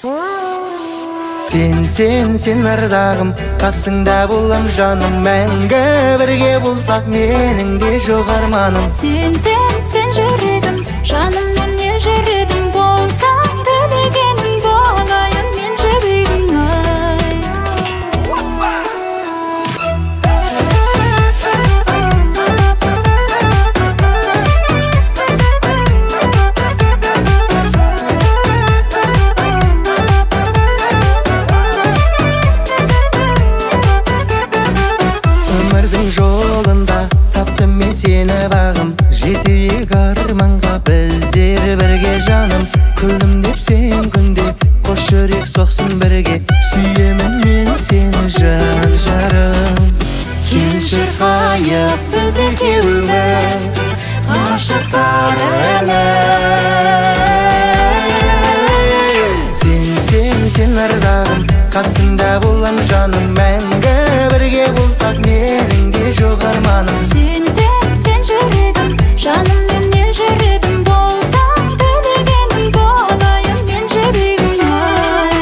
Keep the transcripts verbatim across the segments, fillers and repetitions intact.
Sen sen sen ardağım, қасыңда болам жаным, мәңгі бірге болсақ менің де жоқ арманым. Sen sen sen жүрегім, жаным мен ел жүрегім, болсаң тілегенің болайын мен жібегің ай. Өмірдің жолында таптым мен сені бағым, жетейік арманға біздер бірге жаным. Күлдім деп сен күнде, қош жүрек соқсын бірге, сүйемін мен сені жан жарым. Келші қайық біз екеуіміз, ғашықтар әлі. Сен сен сен ардағым, қасыңда болам жаным, мәңгі бірге болсақ менің де жоқ арманым. Sen sen sen жүрегім, жаным мен ел жүрегім, болсаң тілегенің болайын мен жібегің ай.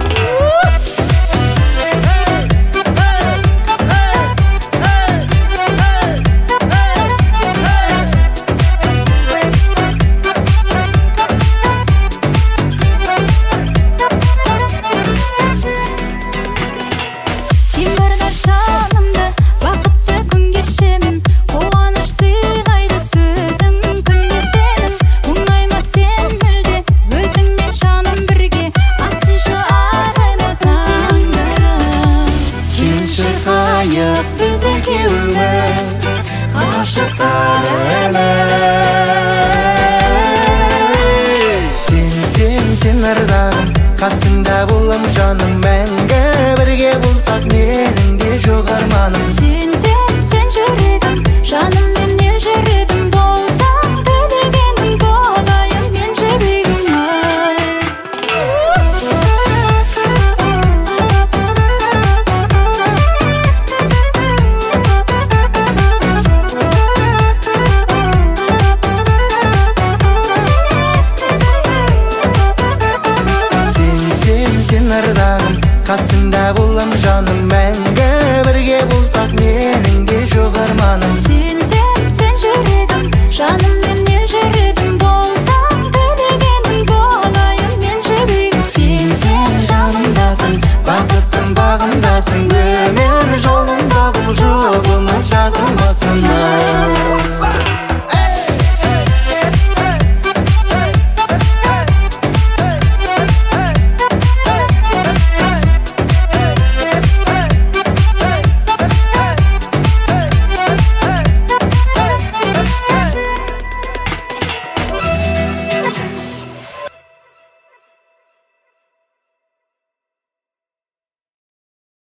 Сен барда жанымда бақытты күн кешемін, қуаныш сыйлайды сөзің күнде сенің. Мұңайма сен мүлде, өзіңмен жаным бірге, атсыншы арайлы таңдарым. Келші қайық біз екеуіміз, ғашықтар әлі. Сен сен сен ардағым, қасыңда болам жаным, мәңгі бірге болсақ менің де жоқ арманым. Sen sen sen жүрегім, жаным мен ел жүрегім, болсаң тілегенің болайын мен жібегің ай. Сен сен сен ардағым, қасыңда болам жаным, мәңгі бірге болсақ менің де жоқ арманым.